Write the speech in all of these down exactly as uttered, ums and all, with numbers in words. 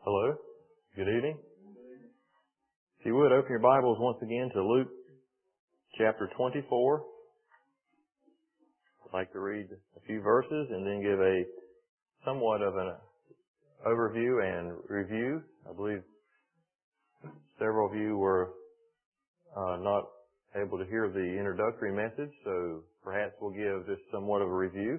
Hello. Good evening. If you would, open your Bibles once again to Luke chapter twenty-four. I'd like to read a few verses and then give a somewhat of an overview and review. I believe several of you were uh, not able to hear the introductory message, so perhaps we'll give just somewhat of a review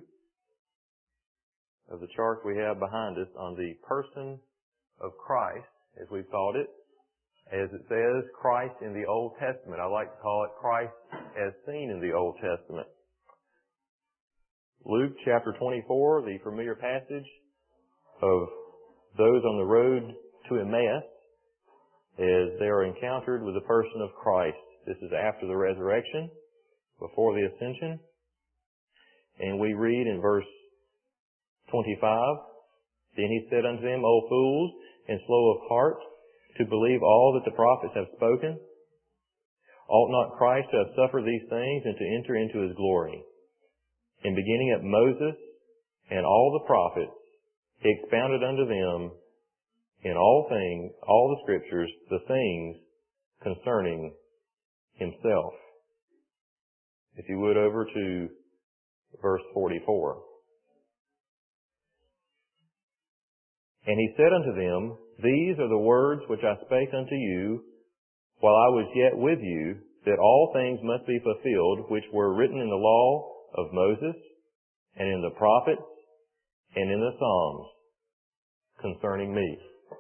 of the chart we have behind us on the person of Christ, as we've called it. As it says, Christ in the Old Testament. I like to call it Christ as seen in the Old Testament. Luke chapter twenty-four, the familiar passage of those on the road to Emmaus as they are encountered with the person of Christ. This is after the resurrection, before the ascension. And we read in verse twenty-five, "Then he said unto them, O fools, and slow of heart, to believe all that the prophets have spoken? Ought not Christ to have suffered these things, and to enter into his glory? And beginning at Moses and all the prophets, he expounded unto them in all things, all the scriptures, the things concerning himself." If you would, over to verse forty-four. "And he said unto them, These are the words which I spake unto you while I was yet with you, that all things must be fulfilled which were written in the law of Moses, and in the prophets, and in the Psalms, concerning me."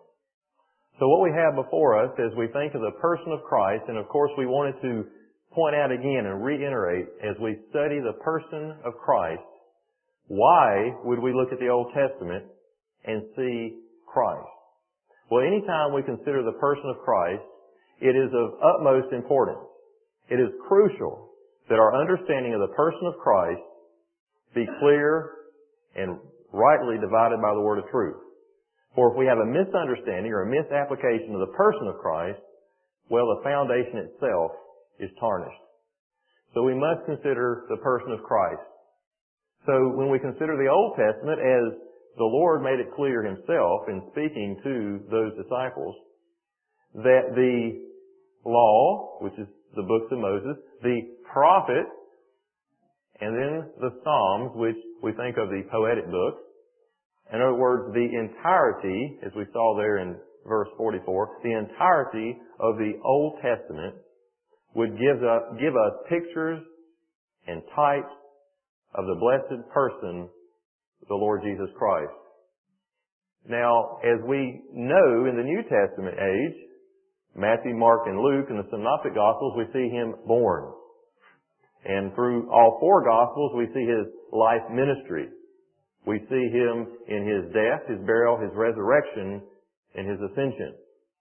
So what we have before us as we think of the person of Christ, and of course we wanted to point out again and reiterate as we study the person of Christ, why would we look at the Old Testament and see Christ? Well, anytime we consider the person of Christ, it is of utmost importance. It is crucial that our understanding of the person of Christ be clear and rightly divided by the word of truth. For if we have a misunderstanding or a misapplication of the person of Christ, well, the foundation itself is tarnished. So we must consider the person of Christ. So when we consider the Old Testament, as the Lord made it clear himself in speaking to those disciples, that the law, which is the books of Moses, the prophet, and then the Psalms, which we think of the poetic books. In other words, the entirety, as we saw there in verse forty-four, the entirety of the Old Testament would give us, give us pictures and types of the blessed person, the Lord Jesus Christ. Now, as we know in the New Testament age, Matthew, Mark, and Luke, in the Synoptic Gospels, we see him born. And through all four Gospels, we see his life ministry. We see him in his death, his burial, his resurrection, and his ascension.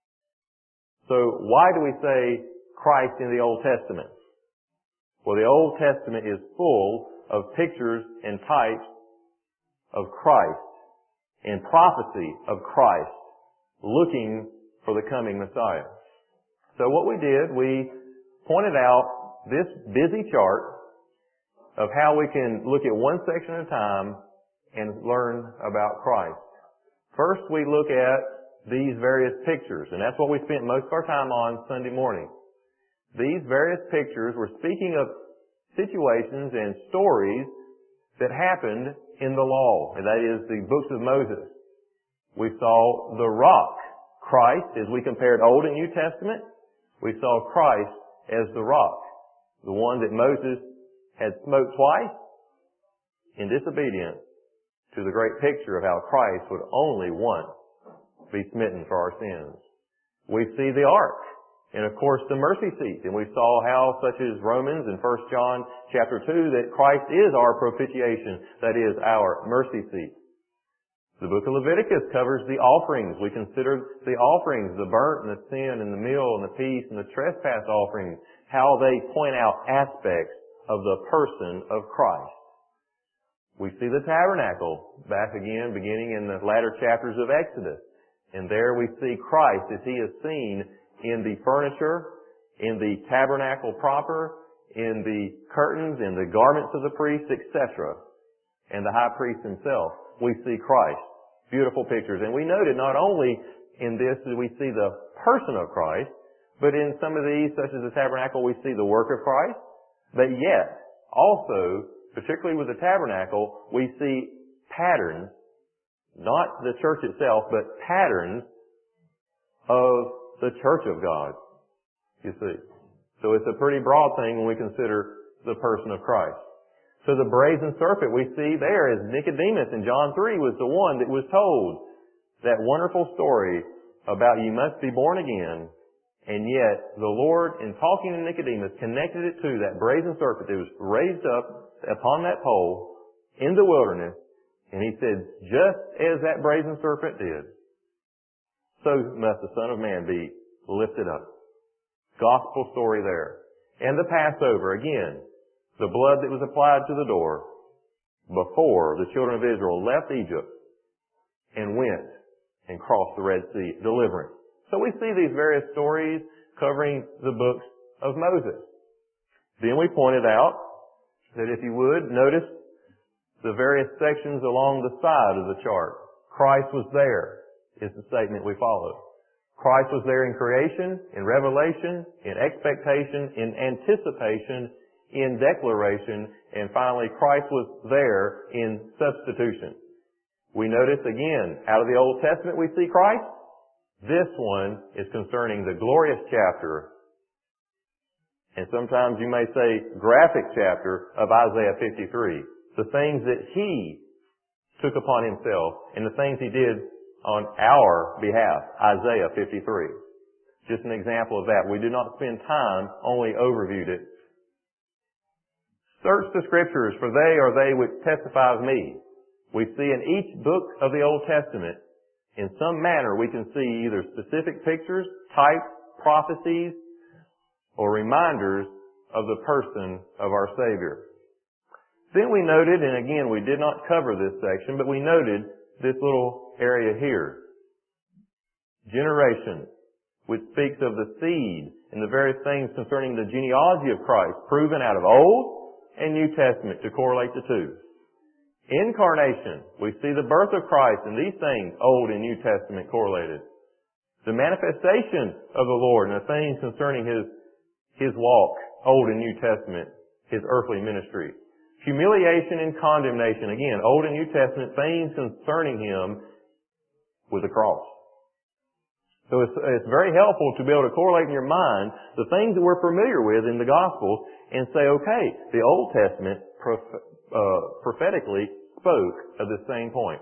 So why do we say Christ in the Old Testament? Well, the Old Testament is full of pictures and types of Christ and prophecy of Christ looking for the coming Messiah. So what we did, we pointed out this busy chart of how we can look at one section at a time and learn about Christ. First, we look at these various pictures, and that's what we spent most of our time on Sunday morning. These various pictures were speaking of situations and stories that happened in the law, and that is the books of Moses. We saw the rock, Christ, as we compared Old and New Testament. We saw Christ as the rock, the one that Moses had smote twice in disobedience to the great picture of how Christ would only once be smitten for our sins. We see the ark, and of course the mercy seat, and we saw how, such as Romans and First John chapter two, that Christ is our propitiation, that is our mercy seat. The book of Leviticus covers the offerings. We consider the offerings, the burnt and the sin and the meal and the peace and the trespass offerings, how they point out aspects of the person of Christ. We see the tabernacle back again beginning in the latter chapters of Exodus. And there we see Christ as he is seen in the furniture, in the tabernacle proper, in the curtains, in the garments of the priests, et cetera. And the high priest himself, we see Christ. Beautiful pictures. And we noted not only in this that we see the person of Christ, but in some of these, such as the tabernacle, we see the work of Christ. But yet, also, particularly with the tabernacle, we see patterns, not the church itself, but patterns of the church of God, you see. So it's a pretty broad thing when we consider the person of Christ. So the brazen serpent we see there is Nicodemus in John three was the one that was told that wonderful story about you must be born again. And yet the Lord, in talking to Nicodemus, connected it to that brazen serpent that was raised up upon that pole in the wilderness. And He said, just as that brazen serpent did, so must the Son of Man be lifted up. Gospel story there. And the Passover, again, the blood that was applied to the door before the children of Israel left Egypt and went and crossed the Red Sea, deliverance. So we see these various stories covering the books of Moses. Then we pointed out that if you would, notice the various sections along the side of the chart. Christ was there, is the statement we follow. Christ was there in creation, in revelation, in expectation, in anticipation, in declaration, and finally Christ was there in substitution. We notice again, out of the Old Testament we see Christ. This one is concerning the glorious chapter, and sometimes you may say graphic chapter of Isaiah fifty-three. The things that He took upon Himself and the things He did on our behalf. Isaiah fifty-three. Just an example of that. We did not spend time, only overviewed it. Search the Scriptures, for they are they which testify of me. We see in each book of the Old Testament, in some manner, we can see either specific pictures, types, prophecies, or reminders of the person of our Savior. Then we noted, and again, we did not cover this section, but we noted this little area here. Generation, which speaks of the seed and the various things concerning the genealogy of Christ, proven out of Old and New Testament to correlate the two. Incarnation, we see the birth of Christ and these things, Old and New Testament correlated. The manifestation of the Lord and the things concerning His, His walk, Old and New Testament, His earthly ministry. Humiliation and condemnation, again, Old and New Testament, things concerning Him with the cross. So it's, it's very helpful to be able to correlate in your mind the things that we're familiar with in the Gospels and say, okay, the Old Testament prof- uh, prophetically spoke of the same point.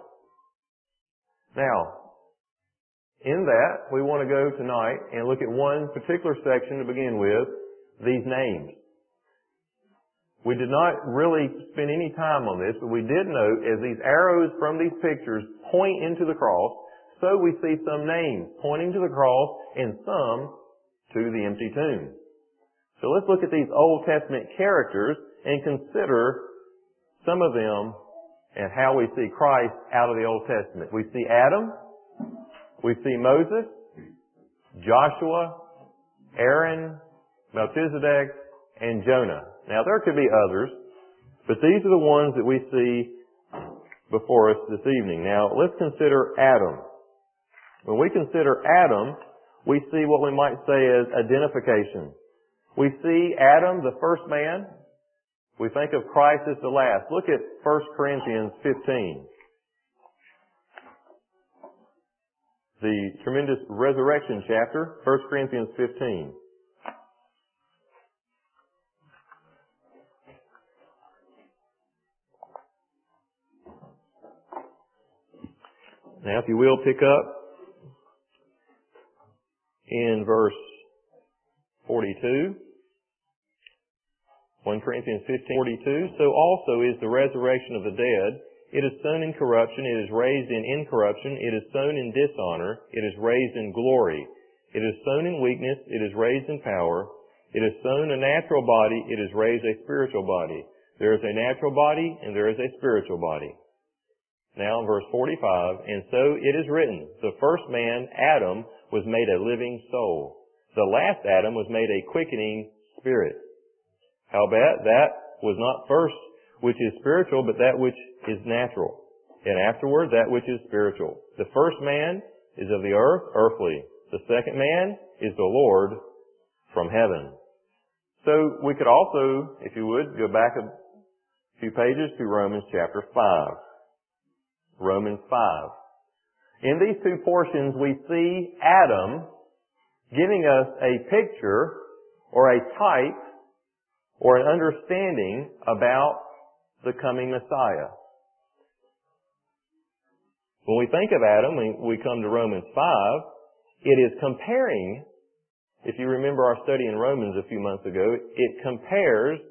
Now, in that, we want to go tonight and look at one particular section to begin with, these names. We did not really spend any time on this, but we did note as these arrows from these pictures point into the cross, so we see some names pointing to the cross and some to the empty tomb. So let's look at these Old Testament characters and consider some of them and how we see Christ out of the Old Testament. We see Adam, we see Moses, Joshua, Aaron, Melchizedek, and Jonah. Now there could be others, but these are the ones that we see before us this evening. Now let's consider Adam. When we consider Adam, we see what we might say as identification. We see Adam, the first man. We think of Christ as the last. Look at First Corinthians fifteen. The tremendous resurrection chapter, First Corinthians fifteen. Now, if you will, pick up in verse forty-two. First Corinthians fifteen, forty-two. So also is the resurrection of the dead. It is sown in corruption. It is raised in incorruption. It is sown in dishonor. It is raised in glory. It is sown in weakness. It is raised in power. It is sown a natural body. It is raised a spiritual body. There is a natural body and there is a spiritual body. Now in verse forty-five, and so it is written, the first man, Adam, was made a living soul. The last Adam was made a quickening spirit. Howbeit, that was not first which is spiritual, but that which is natural. And afterward, that which is spiritual. The first man is of the earth, earthly. The second man is the Lord from heaven. So we could also, if you would, go back a few pages to Romans chapter five. Romans five. In these two portions we see Adam giving us a picture or a type or an understanding about the coming Messiah. When we think of Adam, we come to Romans five, it is comparing, if you remember our study in Romans a few months ago, it compares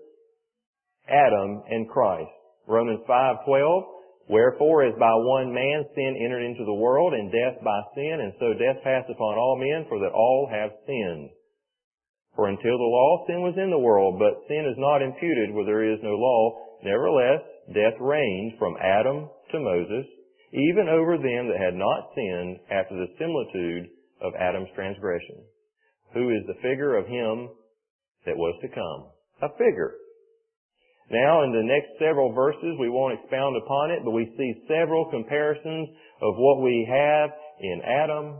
Adam and Christ. Romans five twelve, wherefore as by one man sin entered into the world, and death by sin, and so death passed upon all men, for that all have sinned. For until the law, sin was in the world, but sin is not imputed where there is no law. Nevertheless, death reigned from Adam to Moses, even over them that had not sinned, after the similitude of Adam's transgression, who is the figure of him that was to come. A figure. Now, in the next several verses, we won't expound upon it, but we see several comparisons of what we have in Adam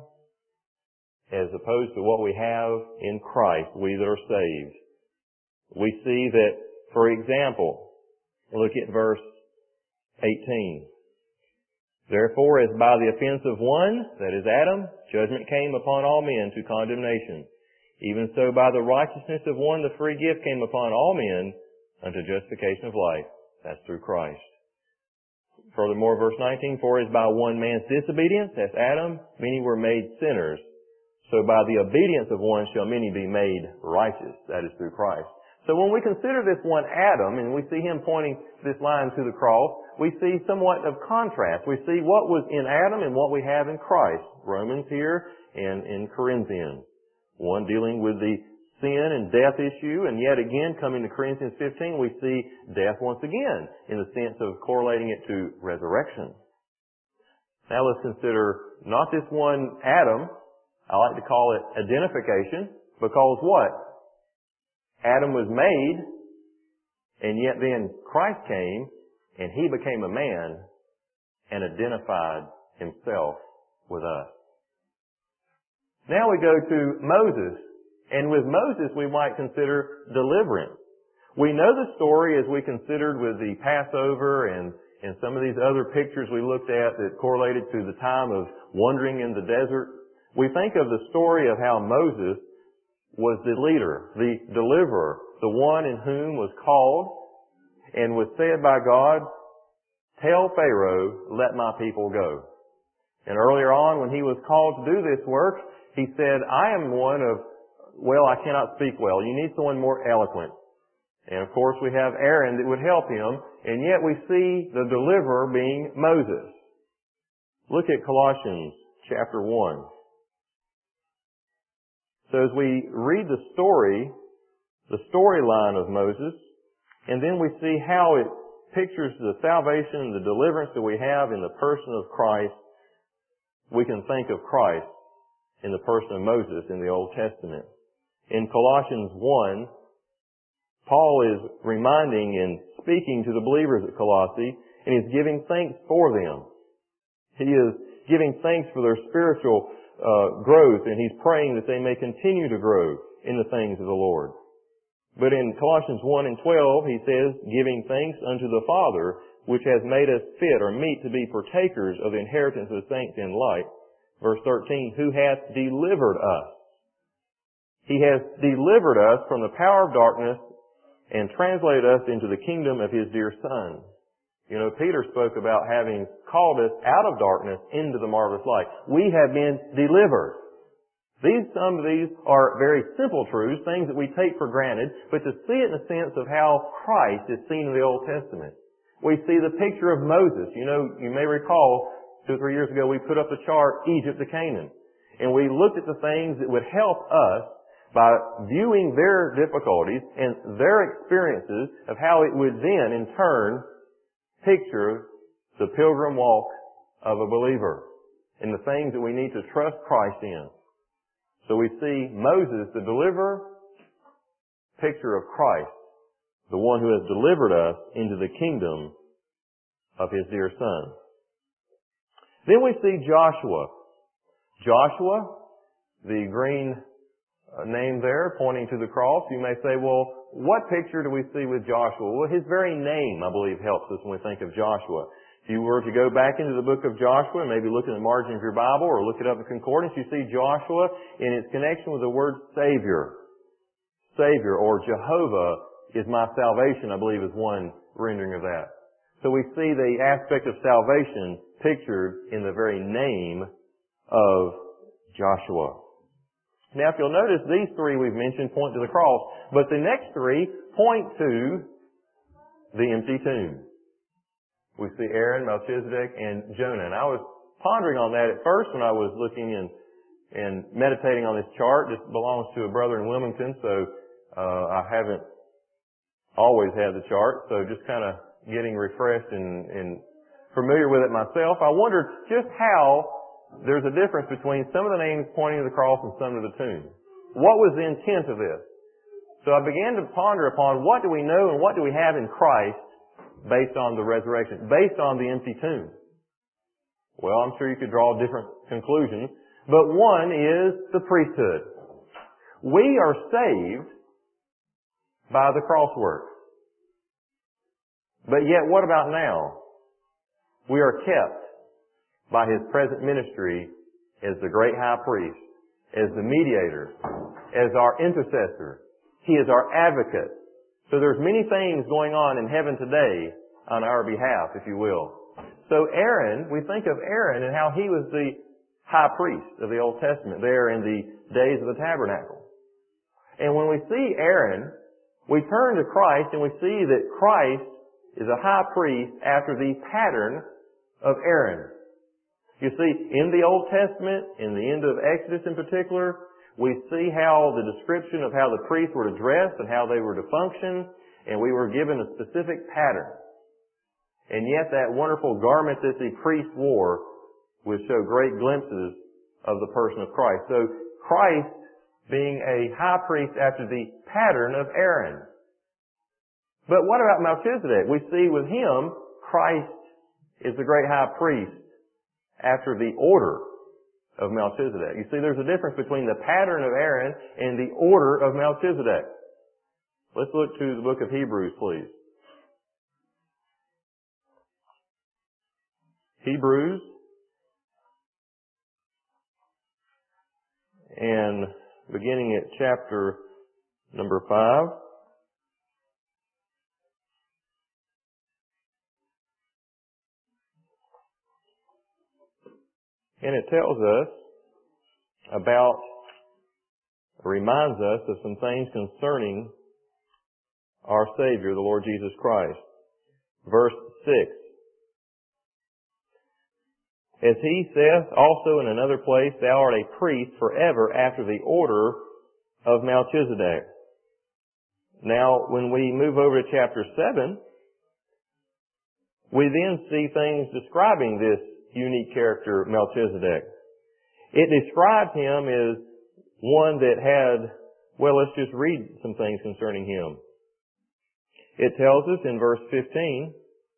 as opposed to what we have in Christ, we that are saved. We see that, for example, look at verse eighteen. Therefore, as by the offense of one, that is Adam, judgment came upon all men to condemnation. Even so by the righteousness of one, the free gift came upon all men unto justification of life. That's through Christ. Furthermore, verse nineteen, for as by one man's disobedience, that's Adam, many were made sinners. So by the obedience of one shall many be made righteous. That is through Christ. So when we consider this one Adam, and we see him pointing this line to the cross, we see somewhat of contrast. We see what was in Adam and what we have in Christ. Romans here and in Corinthians. One dealing with the sin and death issue, and yet again, coming to Corinthians fifteen, we see death once again in the sense of correlating it to resurrection. Now let's consider not this one Adam. I like to call it identification, because what? Adam was made, and yet then Christ came, and He became a man and identified Himself with us. Now we go to Moses. And with Moses, we might consider deliverance. We know the story as we considered with the Passover and, and some of these other pictures we looked at that correlated to the time of wandering in the desert. We think of the story of how Moses was the leader, the deliverer, the one in whom was called and was said by God, tell Pharaoh, let my people go. And earlier on, when he was called to do this work, he said, I am one of Well, I cannot speak well. You need someone more eloquent. And of course we have Aaron that would help him, and yet we see the deliverer being Moses. Look at Colossians chapter one. So as we read the story, the storyline of Moses, and then we see how it pictures the salvation and the deliverance that we have in the person of Christ, we can think of Christ in the person of Moses in the Old Testament. In Colossians one, Paul is reminding and speaking to the believers at Colossae, and he's giving thanks for them. He is giving thanks for their spiritual uh, growth, and he's praying that they may continue to grow in the things of the Lord. But in Colossians one and twelve, he says, giving thanks unto the Father, which has made us fit or meet to be partakers of the inheritance of the saints in light. Verse thirteen, who hath delivered us. He has delivered us from the power of darkness and translated us into the kingdom of His dear Son. You know, Peter spoke about having called us out of darkness into the marvelous light. We have been delivered. These, some of these are very simple truths, things that we take for granted, but to see it in the sense of how Christ is seen in the Old Testament. We see the picture of Moses. You know, you may recall two or three years ago we put up the chart Egypt to Canaan. And we looked at the things that would help us by viewing their difficulties and their experiences of how it would then, in turn, picture the pilgrim walk of a believer and the things that we need to trust Christ in. So we see Moses, the deliverer, picture of Christ, the one who has delivered us into the kingdom of His dear Son. Then we see Joshua. Joshua, the green name there pointing to the cross. You may say, well, what picture do we see with Joshua? Well, his very name, I believe, helps us when we think of Joshua. If you were to go back into the book of Joshua and maybe look in the margin of your Bible or look it up in concordance, you see Joshua in its connection with the word Savior. Savior, or Jehovah is my salvation, I believe is one rendering of that. So we see the aspect of salvation pictured in the very name of Joshua. Now, if you'll notice, these three we've mentioned point to the cross, but the next three point to the empty tomb. We see Aaron, Melchizedek, and Jonah. And I was pondering on that at first when I was looking and, and meditating on this chart. This belongs to a brother in Wilmington, so uh, I haven't always had the chart, so just kind of getting refreshed and, and familiar with it myself. I wondered just how there's a difference between some of the names pointing to the cross and some to the tomb. What was the intent of this? So I began to ponder upon what do we know and what do we have in Christ based on the resurrection, based on the empty tomb. Well, I'm sure you could draw different conclusions, but one is the priesthood. We are saved by the cross work. But yet, what about now? We are kept by His present ministry as the great high priest, as the mediator, as our intercessor. He is our advocate. So there's many things going on in heaven today on our behalf, if you will. So Aaron, we think of Aaron and how he was the high priest of the Old Testament there in the days of the tabernacle. And when we see Aaron, we turn to Christ and we see that Christ is a high priest after the pattern of Aaron. You see, in the Old Testament, in the end of Exodus in particular, we see how the description of how the priests were to dress and how they were to function, and we were given a specific pattern. And yet that wonderful garment that the priest wore would show great glimpses of the person of Christ. So Christ being a high priest after the pattern of Aaron. But what about Melchizedek? We see with him, Christ is the great high priest after the order of Melchizedek. You see, there's a difference between the pattern of Aaron and the order of Melchizedek. Let's look to the book of Hebrews, please. Hebrews, and beginning at chapter number five. And it tells us about, reminds us of some things concerning our Savior, the Lord Jesus Christ. Verse six. As he saith also in another place, thou art a priest forever after the order of Melchizedek. Now, when we move over to chapter seven, we then see things describing this unique character, Melchizedek. It describes him as one that had, well, let's just read some things concerning him. It tells us in verse fifteen,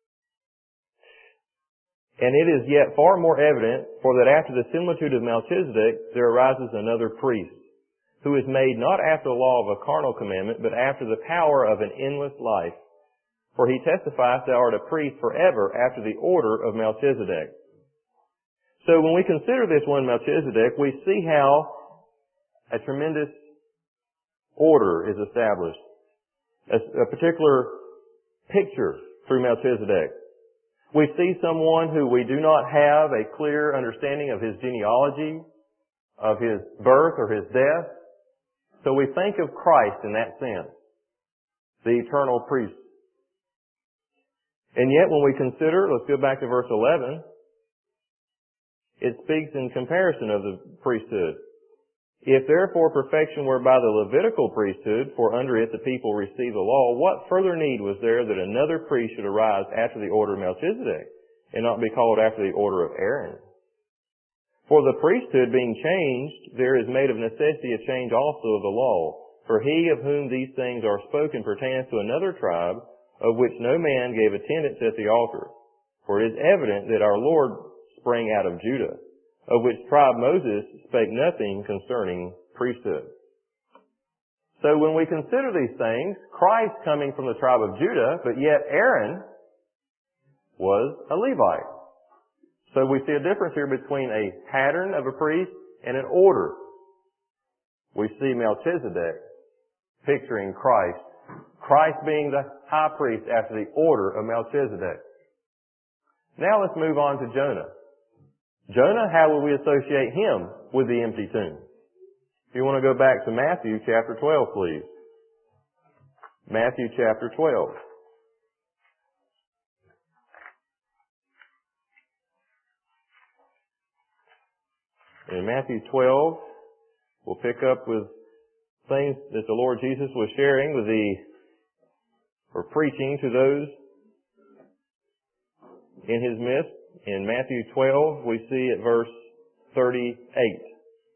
and it is yet far more evident, for that after the similitude of Melchizedek there arises another priest, who is made not after the law of a carnal commandment, but after the power of an endless life. For he testifies, thou art a priest forever after the order of Melchizedek. So when we consider this one Melchizedek, we see how a tremendous order is established. A, a particular picture through Melchizedek. We see someone who we do not have a clear understanding of his genealogy, of his birth or his death. So we think of Christ in that sense, the eternal priest. And yet when we consider, let's go back to verse eleven, it speaks in comparison of the priesthood. If therefore perfection were by the Levitical priesthood, for under it the people received the law, what further need was there that another priest should arise after the order of Melchizedek, and not be called after the order of Aaron? For the priesthood being changed, there is made of necessity a change also of the law. For he of whom these things are spoken pertains to another tribe, of which no man gave attendance at the altar. For it is evident that our Lord sprang out of Judah, of which tribe Moses spake nothing concerning priesthood. So when we consider these things, Christ coming from the tribe of Judah, but yet Aaron was a Levite. So we see a difference here between a pattern of a priest and an order. We see Melchizedek picturing Christ. Christ being the high priest after the order of Melchizedek. Now let's move on to Jonah. Jonah, how will we associate him with the empty tomb? If you want to go back to Matthew chapter twelve, please. Matthew chapter twelve. In Matthew twelve, we'll pick up with things that the Lord Jesus was sharing with the, or preaching to those in His midst. In Matthew twelve, we see at verse thirty-eight.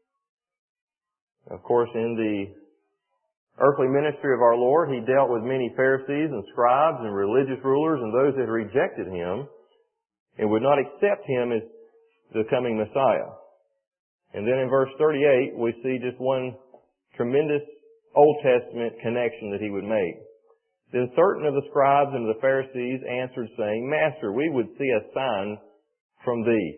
Of course, in the earthly ministry of our Lord, He dealt with many Pharisees and scribes and religious rulers and those that rejected Him and would not accept Him as the coming Messiah. And then in verse thirty-eight, we see just one tremendous Old Testament connection that He would make. Then certain of the scribes and the Pharisees answered, saying, Master, we would see a sign from Thee.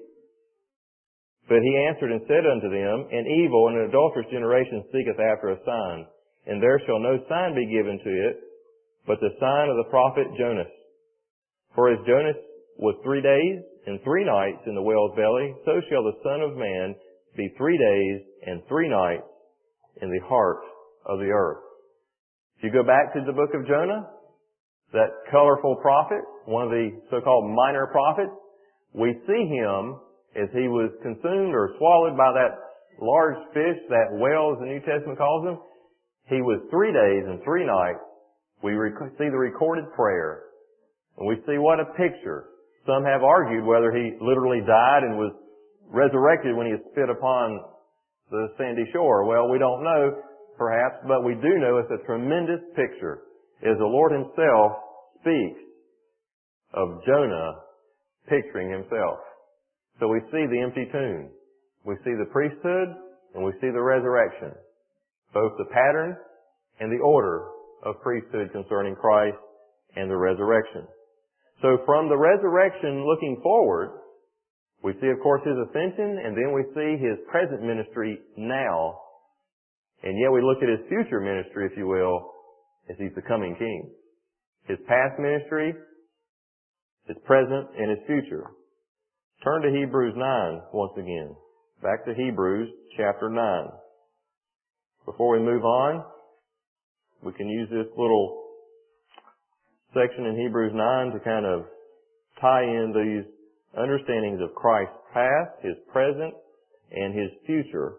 But He answered and said unto them, An evil and an adulterous generation seeketh after a sign, and there shall no sign be given to it, but the sign of the prophet Jonas. For as Jonas was three days and three nights in the whale's belly, so shall the Son of Man be three days and three nights in the heart of the earth. If you go back to the book of Jonah, that colorful prophet, one of the so-called minor prophets, we see him as he was consumed or swallowed by that large fish, that whale as the New Testament calls him. He was three days and three nights. We rec- see the recorded prayer. And we see what a picture. Some have argued whether he literally died and was resurrected when he was spit upon the sandy shore. Well, we don't know, perhaps, but we do know it's a tremendous picture as the Lord Himself speaks of Jonah picturing Himself. So we see the empty tomb. We see the priesthood and we see the resurrection. Both the pattern and the order of priesthood concerning Christ and the resurrection. So from the resurrection looking forward, we see, of course, His ascension, and then we see His present ministry now. And yet we look at His future ministry, if you will, as He's the coming King. His past ministry, His present, and His future. Turn to Hebrews nine once again. Back to Hebrews chapter nine. Before we move on, we can use this little section in Hebrews nine to kind of tie in these understandings of Christ's past, His present, and His future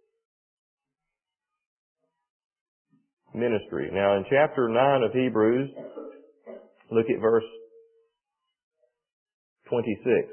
ministry. Now in chapter nine of Hebrews, look at verse twenty-six.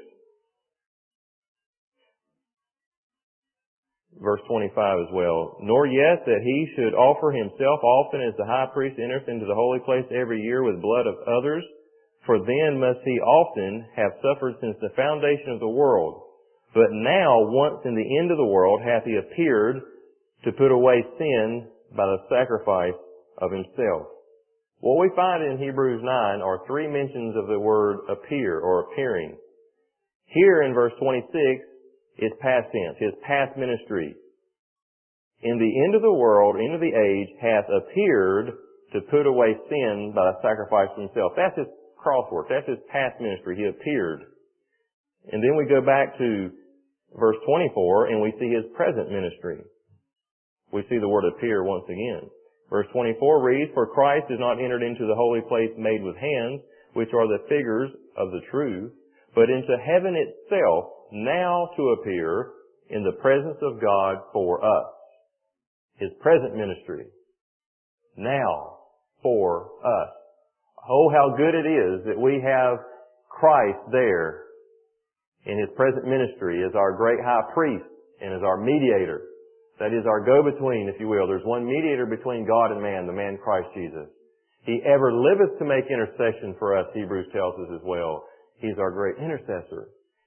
Verse twenty-five as well. Nor yet that He should offer Himself often as the high priest entereth into the holy place every year with blood of others, for then must He often have suffered since the foundation of the world. But now, once in the end of the world, hath He appeared to put away sin by the sacrifice of Himself. What we find in Hebrews nine are three mentions of the word appear or appearing. Here in verse twenty-six, it's past tense, His past ministry. In the end of the world, end of the age, hath appeared to put away sin by the sacrifice of Himself. That's His cross work. That's His past ministry. He appeared. And then we go back to verse twenty-four and we see His present ministry. We see the word appear once again. Verse twenty-four reads, For Christ is not entered into the holy place made with hands, which are the figures of the truth, but into heaven itself, now to appear in the presence of God for us. His present ministry. Now for us. Oh, how good it is that we have Christ there in His present ministry as our great high priest and as our mediator. That is our go-between, if you will. There's one mediator between God and man, the man Christ Jesus. He ever liveth to make intercession for us, Hebrews tells us as well. He's our great intercessor.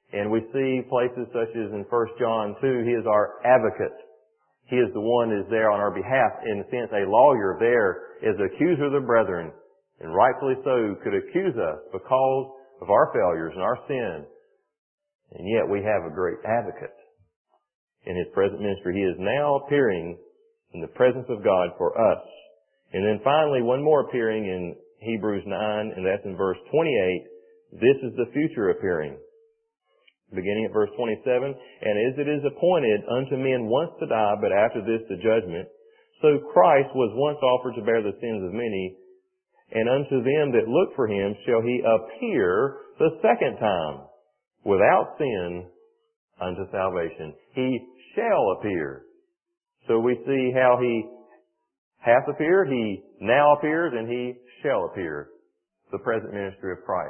And we see places such as in First John two, He is our advocate. He is the one that is there on our behalf. In a sense, a lawyer there is the accuser of the brethren, and rightfully so could accuse us because of our failures and our sin. And yet we have a great advocate in His present ministry. He is now appearing in the presence of God for us. And then finally, one more appearing in Hebrews nine, and that's in verse twenty-eight. This is the future appearing. Beginning at verse twenty-seven, and as it is appointed unto men once to die, but after this the judgment, so Christ was once offered to bear the sins of many, and unto them that look for Him shall He appear the second time, without sin, unto salvation. He shall appear. So we see how He hath appeared, He now appears, and He shall appear. The present ministry of Christ.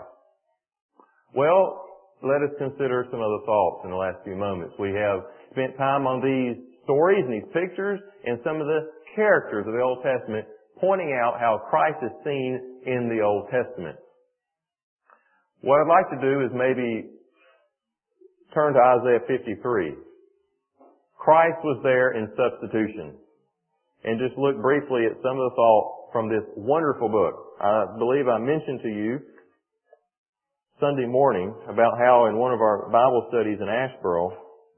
Well, let us consider some other thoughts in the last few moments. We have spent time on these stories and these pictures and some of the characters of the Old Testament, pointing out how Christ is seen in the Old Testament. What I'd like to do is maybe turn to Isaiah fifty-three. Christ was there in substitution. And just look briefly at some of the thoughts from this wonderful book. I believe I mentioned to you Sunday morning about how in one of our Bible studies in Asheboro,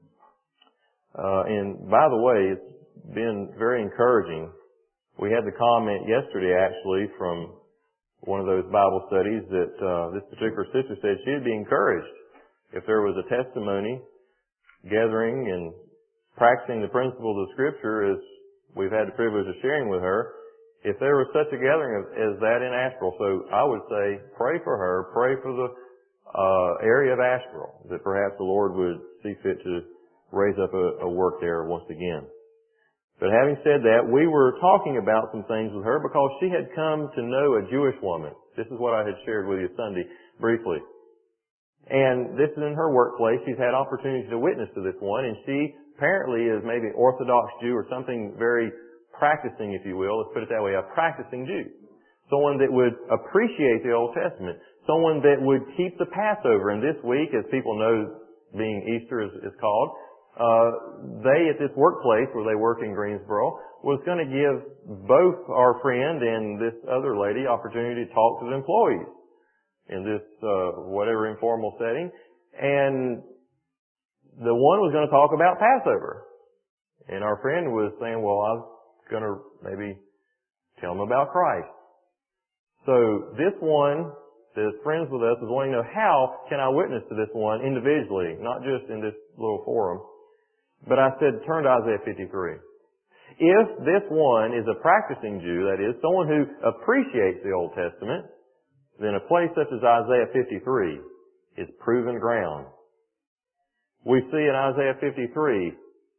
uh, and by the way, it's been very encouraging. We had the comment yesterday actually from one of those Bible studies that uh, this particular sister said she'd be encouraged if there was a testimony gathering and practicing the principles of Scripture as we've had the privilege of sharing with her, if there was such a gathering as, as that in Asheboro. So I would say pray for her, pray for the uh, area of Asheboro, that perhaps the Lord would see fit to raise up a, a work there once again. But having said that, we were talking about some things with her because she had come to know a Jewish woman. This is what I had shared with you Sunday briefly. And this is in her workplace. She's had opportunities to witness to this one, and she apparently is maybe an Orthodox Jew or something very practicing, if you will. Let's put it that way, a practicing Jew. Someone that would appreciate the Old Testament. Someone that would keep the Passover. And this week, as people know, being Easter is, is called, uh, they at this workplace where they work in Greensboro was going to give both our friend and this other lady opportunity to talk to the employees in this uh, whatever informal setting. And the one was going to talk about Passover. And our friend was saying, well, I was going to maybe tell them about Christ. So this one that is friends with us is wanting to know how can I witness to this one individually, not just in this little forum. But I said, turn to Isaiah fifty-three. If this one is a practicing Jew, that is, someone who appreciates the Old Testament, then a place such as Isaiah fifty-three is proven ground. We see in Isaiah fifty-three,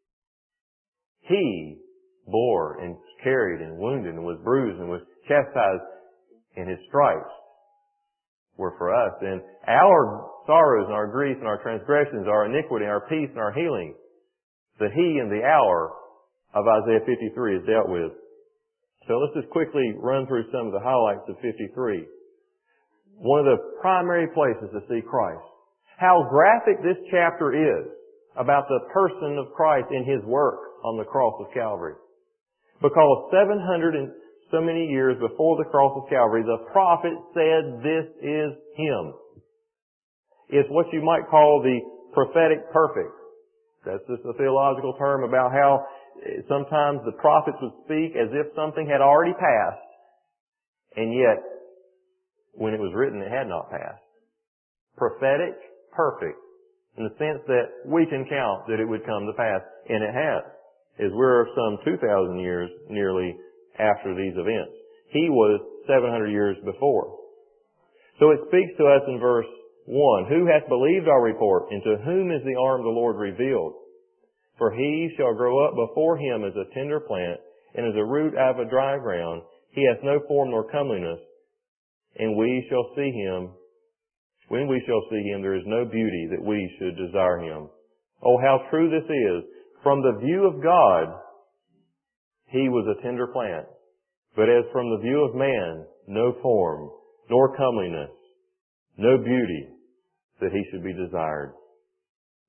He bore and carried and wounded and was bruised and was chastised, and His stripes were for us. And our sorrows and our grief and our transgressions, our iniquity, our peace and our healing, the He and the hour of Isaiah fifty-three is dealt with. So let's just quickly run through some of the highlights of fifty-three. One of the primary places to see Christ. How graphic this chapter is about the person of Christ in His work on the cross of Calvary. Because seven hundred and so many years before the cross of Calvary, the prophet said, this is Him. It's what you might call the prophetic perfect. That's just a theological term about how sometimes the prophets would speak as if something had already passed, and yet, when it was written, it had not passed. Prophetic perfect, in the sense that we can count that it would come to pass, and it has, as we're some two thousand years nearly after these events. He was seven hundred years before. So it speaks to us in verse one, who hath believed our report, and to whom is the arm of the Lord revealed? For he shall grow up before Him as a tender plant, and as a root out of a dry ground. He hath no form nor comeliness, and we shall see Him. When we shall see Him, there is no beauty that we should desire Him. Oh, how true this is. From the view of God, He was a tender plant. But as from the view of man, no form, nor comeliness, no beauty that He should be desired.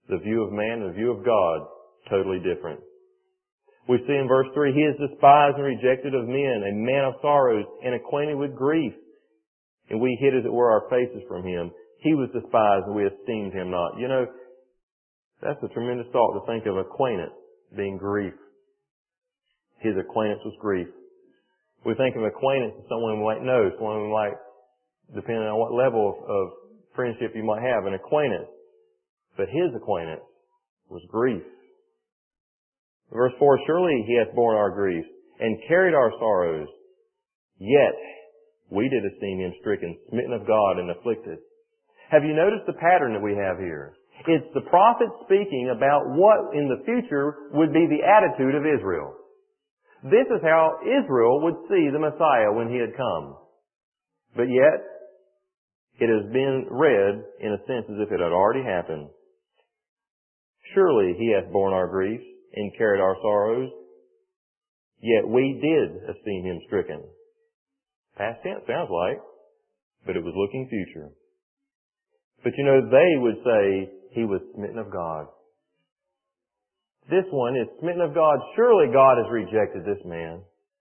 The view of man and the view of God, totally different. We see in verse three, he is despised and rejected of men, a man of sorrows and acquainted with grief. And we hid as it were our faces from him. He was despised and we esteemed him not. You know, that's a tremendous thought to think of acquaintance being grief. His acquaintance was grief. We think of acquaintance as someone we might know, someone we might, depending on what level of, of friendship you might have, an acquaintance. But his acquaintance was grief. Verse four, surely he hath borne our griefs and carried our sorrows. Yet we did esteem him stricken, smitten of God, and afflicted. Have you noticed the pattern that we have here? It's the prophet speaking about what in the future would be the attitude of Israel. This is how Israel would see the Messiah when he had come. But yet, it has been read in a sense as if it had already happened. Surely he hath borne our griefs and carried our sorrows. Yet we did esteem him stricken. Past tense sounds like, but it was looking future. But you know, they would say he was smitten of God. This one is smitten of God. Surely God has rejected this man.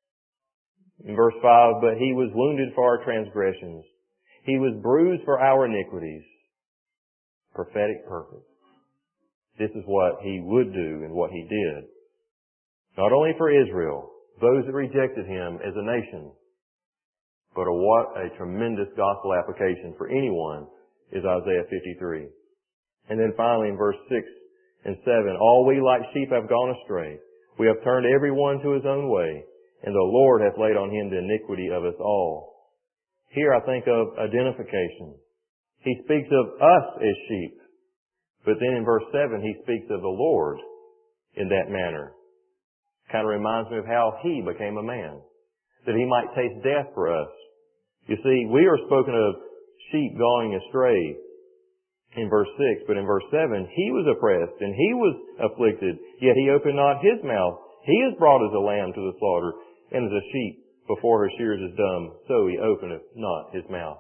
In verse five, but he was wounded for our transgressions. He was bruised for our iniquities. Prophetic purpose. This is what he would do and what he did. Not only for Israel, those that rejected him as a nation, but a, what a tremendous gospel application for anyone is Isaiah fifty-three. And then finally in verse six and seven, all we like sheep have gone astray. We have turned every one to his own way, and the Lord hath laid on him the iniquity of us all. Here I think of identification. He speaks of us as sheep. But then in verse seven, he speaks of the Lord in that manner. Kind of reminds me of how he became a man, that he might taste death for us. You see, we are spoken of sheep going astray in verse six, but in verse seven, he was oppressed and he was afflicted, yet he opened not his mouth. He is brought as a lamb to the slaughter, and as a sheep before her shears is dumb, so he openeth not his mouth.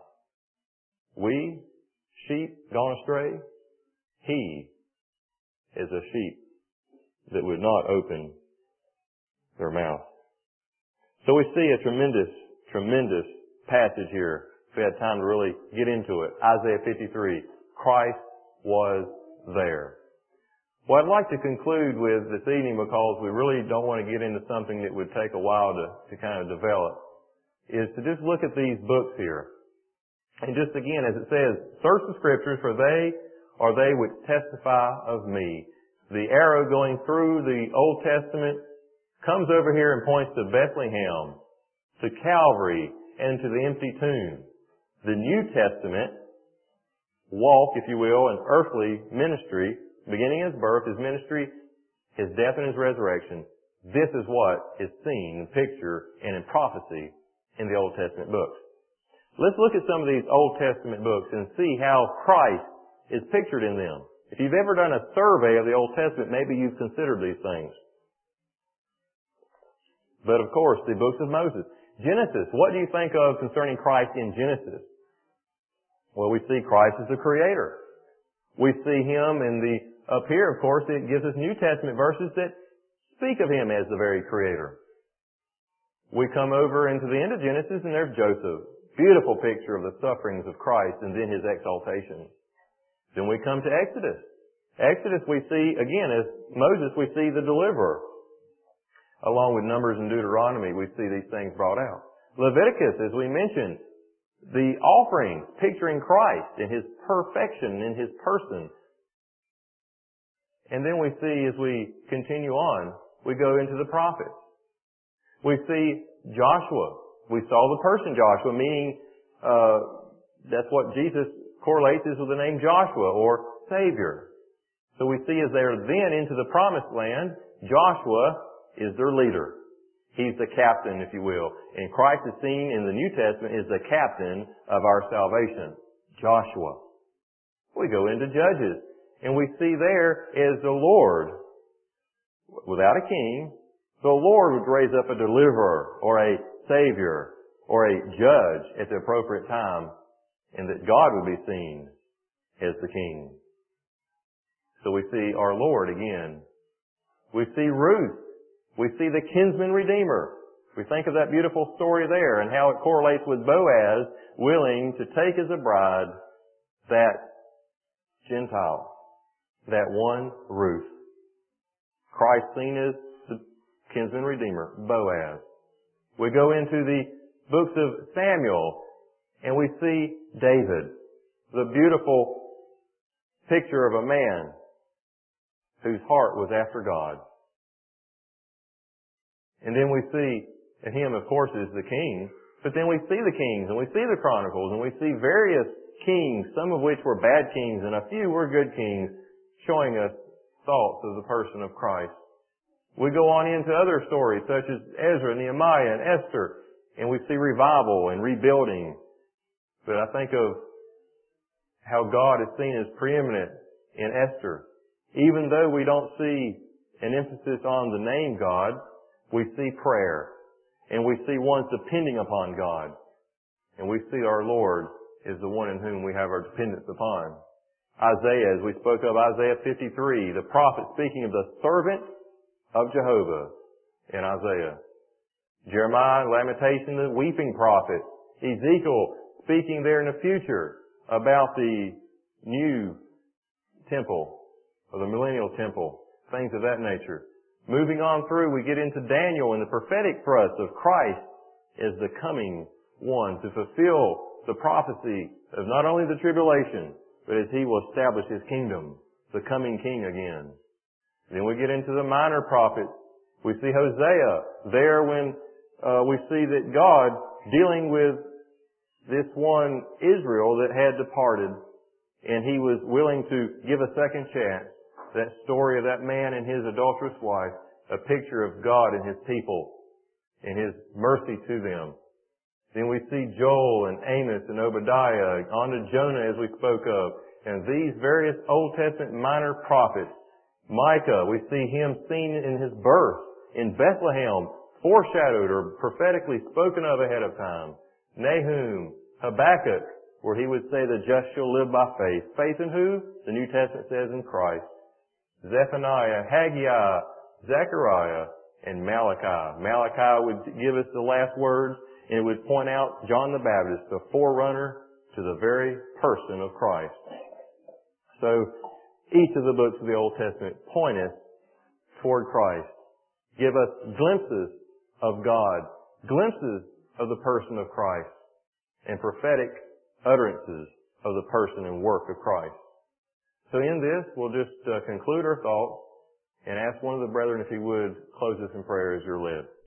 We, sheep gone astray, he is a sheep that would not open their mouth. So we see a tremendous, tremendous passage here. If we had time to really get into it. Isaiah fifty-three. Christ was there. Well, I'd like to conclude with this evening, because we really don't want to get into something that would take a while to, to kind of develop, is to just look at these books here. And just again, as it says, search the Scriptures, for they are they which testify of me. The arrow going through the Old Testament comes over here and points to Bethlehem, to Calvary, and to the empty tomb. The New Testament walk, if you will, an earthly ministry, beginning his birth, his ministry, his death, and his resurrection. This is what is seen in picture and in prophecy in the Old Testament books. Let's look at some of these Old Testament books and see how Christ is pictured in them. If you've ever done a survey of the Old Testament, maybe you've considered these things. But of course, the books of Moses. Genesis, what do you think of concerning Christ in Genesis? Well, we see Christ as the Creator. We see Him in the, up here, of course, it gives us New Testament verses that speak of Him as the very Creator. We come over into the end of Genesis and there's Joseph. Beautiful picture of the sufferings of Christ and then His exaltation. Then we come to Exodus. Exodus we see, again, as Moses, we see the deliverer. Along with Numbers and Deuteronomy, we see these things brought out. Leviticus, as we mentioned, the offerings picturing Christ in His perfection, in His person. And then we see, as we continue on, we go into the prophets. We see Joshua. We saw the person Joshua, meaning uh, that's what Jesus correlates is with the name Joshua, or Savior. So we see as they're then into the promised land, Joshua is their leader. He's the captain, if you will. And Christ is seen in the New Testament as the captain of our salvation. Joshua. We go into Judges, and we see there as the Lord, without a king, the Lord would raise up a deliverer, or a Savior, or a judge at the appropriate time, and that God would be seen as the King. So we see our Lord again. We see Ruth. We see the kinsman redeemer. We think of that beautiful story there and how it correlates with Boaz willing to take as a bride that Gentile, that one Ruth. Christ seen as the kinsman redeemer, Boaz. We go into the books of Samuel and we see David, the beautiful picture of a man whose heart was after God. And then we see, and him of course is the king, but then we see the kings and we see the chronicles and we see various kings, some of which were bad kings and a few were good kings, showing us thoughts of the person of Christ. We go on into other stories such as Ezra, Nehemiah, and Esther, and we see revival and rebuilding. But I think of how God is seen as preeminent in Esther. Even though we don't see an emphasis on the name God, we see prayer. And we see ones depending upon God. And we see our Lord is the one in whom we have our dependence upon. Isaiah, as we spoke of Isaiah fifty-three, the prophet speaking of the servant of Jehovah in Isaiah. Jeremiah, Lamentation, the weeping prophet. Ezekiel speaking there in the future about the new temple, or the millennial temple, things of that nature. Moving on through, we get into Daniel and the prophetic thrust of Christ as the coming one to fulfill the prophecy of not only the tribulation, but as He will establish His kingdom, the coming King again. Then we get into the minor prophets. We see Hosea there when uh, we see that God dealing with this one Israel that had departed, and He was willing to give a second chance. That story of that man and his adulterous wife, a picture of God and His people and His mercy to them. Then we see Joel and Amos and Obadiah, on to Jonah as we spoke of, and these various Old Testament minor prophets. Micah, we see him seen in his birth in Bethlehem, foreshadowed or prophetically spoken of ahead of time. Nahum, Habakkuk, where he would say the just shall live by faith. Faith in who? The New Testament says in Christ. Zephaniah, Haggai, Zechariah, and Malachi. Malachi would give us the last words, and it would point out John the Baptist, the forerunner to the very person of Christ. So, each of the books of the Old Testament point us toward Christ. Give us glimpses of God, glimpses of the person of Christ, and prophetic utterances of the person and work of Christ. So in this, we'll just uh, conclude our thoughts and ask one of the brethren if he would close us in prayer as you're led.